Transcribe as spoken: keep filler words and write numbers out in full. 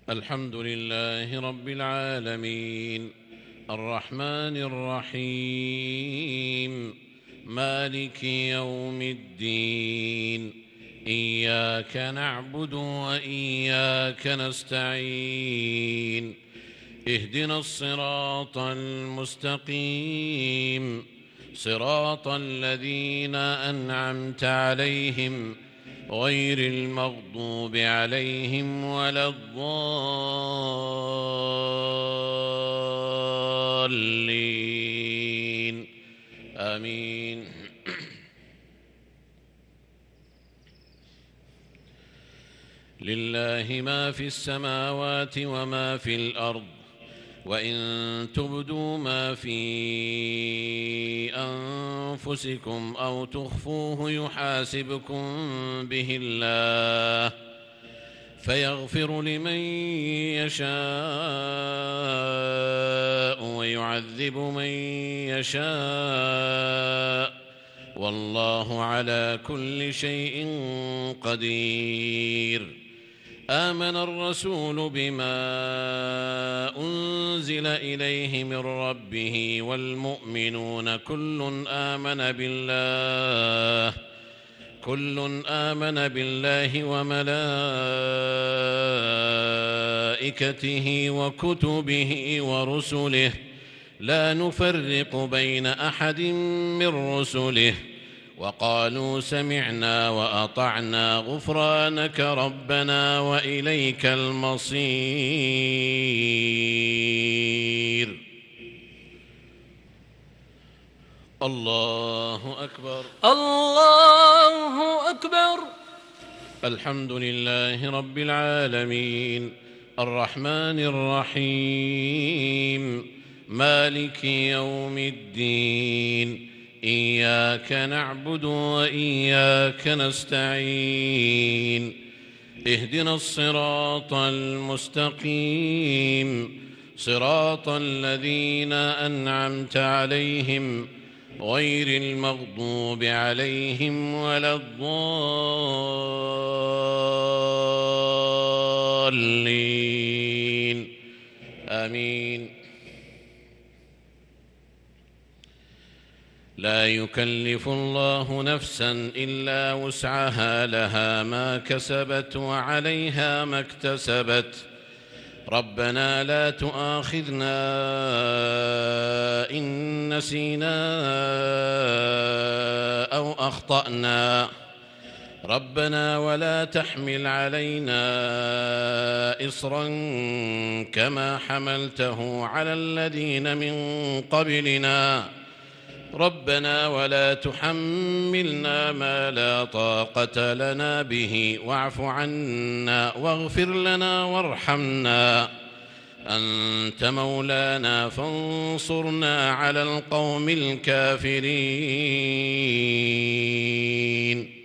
الحمد لله رب العالمين الرحمن الرحيم مالك يوم الدين إياك نعبد وإياك نستعين اهدنا الصراط المستقيم صراط الذين أنعمت عليهم غير المغضوب عليهم ولا الضالين آمين. لله ما في السماوات وما في الأرض وإن تبدوا ما في أنفسكم أو تخفوه يحاسبكم به الله فيغفر لمن يشاء ويعذب من يشاء والله على كل شيء قدير. آمن الرسول بما أنزل إليه من ربه والمؤمنون كل آمن بالله كل آمن بالله وملائكته وكتبه ورسله لا نفرق بين أحد من رسله وقالوا سمعنا وأطعنا غفرانك ربنا وإليك المصير. الله أكبر الله أكبر. الحمد لله رب العالمين الرحمن الرحيم مالك يوم الدين إياك نعبد وإياك نستعين اهدنا الصراط المستقيم صراط الذين أنعمت عليهم غير المغضوب عليهم ولا الضالين آمين. لا يكلف الله نفسا إلا وسعها لها ما كسبت وعليها ما اكتسبت ربنا لا تؤاخذنا إن نسينا أو أخطأنا ربنا ولا تحمل علينا إصرا كما حملته على الذين من قبلنا ربنا ولا تحملنا ما لا طاقة لنا به واعف عنا واغفر لنا وارحمنا أنت مولانا فانصرنا على القوم الكافرين.